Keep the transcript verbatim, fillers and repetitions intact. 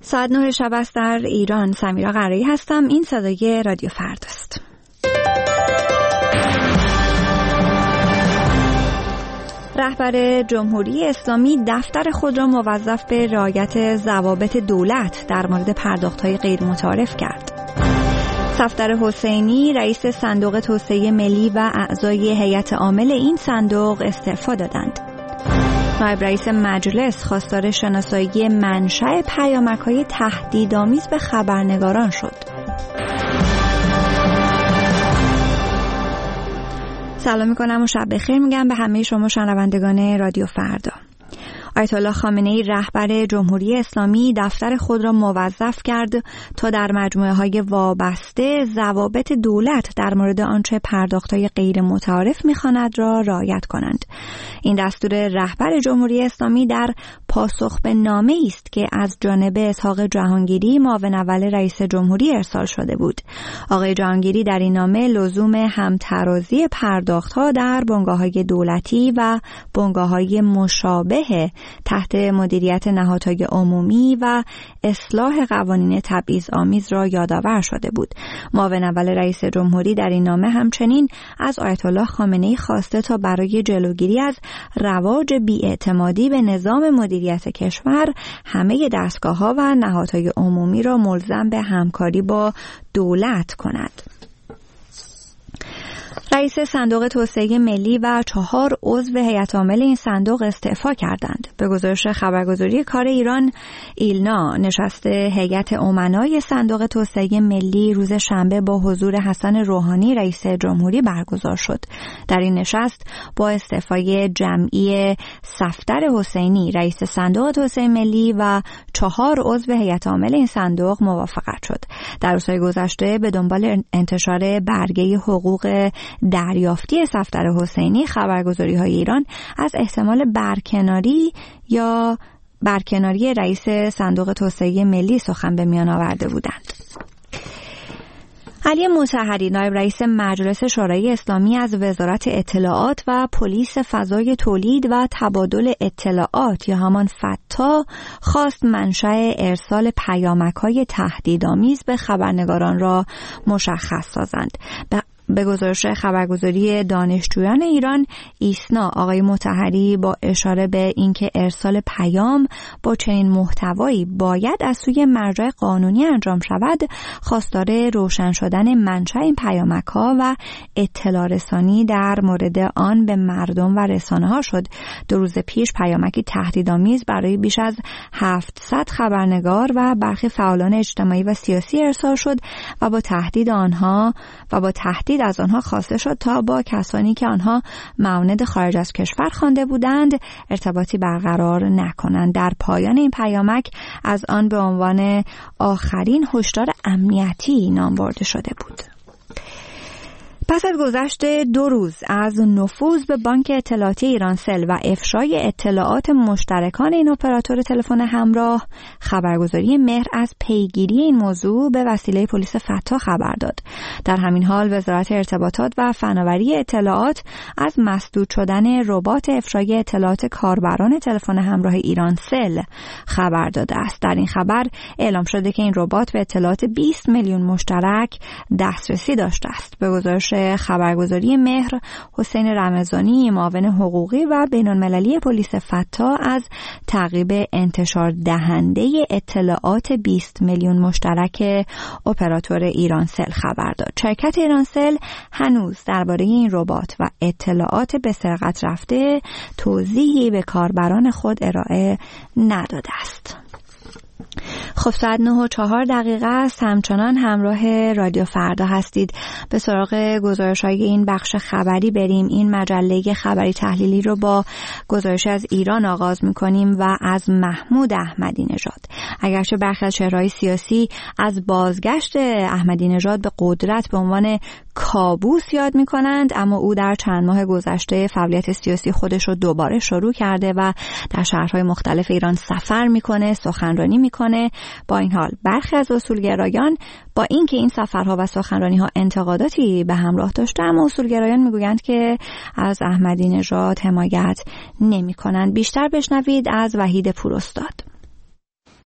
ساعت نه شب است در ایران. سمیرا قرایی هستم. این صدای رادیو فرداست. رهبر جمهوری اسلامی دفتر خود را موظف به رعایت ضوابط دولت در مورد پرداخت‌های غیر متعارف کرد. صفدر حسینی رئیس صندوق توسعه ملی و اعضای هیئت عامل این صندوق استعفا دادند. نایب رئیس مجلس خواستار شناسایی منشأ پیامک‌های تهدیدآمیز به خبرنگاران شد. سلام میکنم و شب بخیر میگم به همه شما شنوندگان رادیو فردا. آیت الله خامنه‌ای رهبر جمهوری اسلامی دفتر خود را موظف کرد تا در مجموعه‌های وابسته ضوابط دولت در مورد آنچه پرداخت‌های غیر متعارف می‌خواند را رعایت کنند. این دستور رهبر جمهوری اسلامی در پاسخ به نامه‌ای است که از جانب اسحاق جهانگیری معاون اول رئیس جمهوری ارسال شده بود. آقای جهانگیری در این نامه لزوم همترازی پرداخت‌ها در بنگاه‌های دولتی و بنگاه‌های مشابه تحت مدیریت نهادهای عمومی و اصلاح قوانین تبعیض‌آمیز را یادآور شده بود. معاون اول رئیس جمهوری در این نامه همچنین از آیت الله خامنه‌ای خواسته تا برای جلوگیری از رواج بی‌اعتمادی به نظام مدیریت کشور همه دستگاه‌ها و نهادهای عمومی را ملزم به همکاری با دولت کند. رئیس صندوق توسعه ملی و چهار عضو هیئت عامل این صندوق استعفا کردند. به گزارش خبرگزاری کار ایران ایلنا، نشست هیئت امنای صندوق توسعه ملی روز شنبه با حضور حسن روحانی رئیس جمهوری برگزار شد. در این نشست با استعفای جمعی صفدر حسینی رئیس صندوق توسعه ملی و چهار عضو هیئت عامل این صندوق موافقت شد. در روزهای گذشته به دنبال انتشار برگه حقوق دریافتی صفدر حسینی، خبرگزاری‌های ایران از احتمال برکناری یا برکناری رئیس صندوق توسعه ملی سخن به میان آورده بودند. علی مطهری، نایب رئیس مجلس شورای اسلامی، از وزارت اطلاعات و پلیس فضای تولید و تبادل اطلاعات یا همان فتا خواست منشأ ارسال پیامک‌های تهدیدآمیز به خبرنگاران را مشخص سازند. به گزارش خبرگزاری دانشجویان ایران ایسنا، آقای مطهری با اشاره به اینکه ارسال پیام با چنین محتوایی باید از سوی مرجع قانونی انجام شود، خواستار روشن شدن منشأ این پیامک‌ها و اطلاع رسانی در مورد آن به مردم و رسانه‌ها شد. دو روز پیش پیامکی تهدیدآمیز برای بیش از هفتصد خبرنگار و برخی فعالان اجتماعی و سیاسی ارسال شد و با تهدید آنها و با تهدید از آنها خواسته شد تا با کسانی که آنها معاند خارج از کشور خوانده بودند ارتباطی برقرار نکنند. در پایان این پیامک از آن به عنوان آخرین هشدار امنیتی نام برده شده بود. پس از گذشت دو روز از نفوذ به بانک اطلاعاتی ایرانسل و افشای اطلاعات مشترکان این اپراتور تلفن همراه، خبرگزاری مهر از پیگیری این موضوع به وسیله پلیس فتا خبر داد. در همین حال وزارت ارتباطات و فناوری اطلاعات از مسدود شدن ربات افشای اطلاعات کاربران تلفن همراه ایرانسل خبر داده است. در این خبر اعلام شده که این ربات به اطلاعات بیست میلیون مشترک دسترسی داشته است. به گزارش خبرگزاری مهر، حسین رمضانی، معاون حقوقی و بین‌المللی پلیس فتا، از تعقیب انتشار دهنده اطلاعات بیست میلیون مشترک اپراتور ایرانسل خبر داد. شرکت ایرانسل هنوز درباره این ربات و اطلاعات به سرقت رفته توضیحی به کاربران خود ارائه نداده است. خب ساعت نه و چهار دقیقه است. همچنان همراه رادیو فردا هستید. به سراغ گزارش‌های این بخش خبری بریم. این مجله خبری تحلیلی رو با گزارش از ایران آغاز می‌کنیم و از محمود احمدی نژاد. اگرچه برخی از چهره‌های سیاسی از بازگشت احمدی نژاد به قدرت به عنوان کابوس یاد می‌کنند، اما او در چند ماه گذشته فعالیت سیاسی خودش رو دوباره شروع کرده و در شهرهای مختلف ایران سفر می‌کنه، سخنرانی می‌کنه. با این حال برخی از اصولگرایان با اینکه این سفرها و سخنرانی‌ها انتقاداتی به همراه داشته، اما اصولگرایان میگویند که از احمدی نژاد حمایت نمی‌کنند. بیشتر بشنوید از وحید پوراستاد.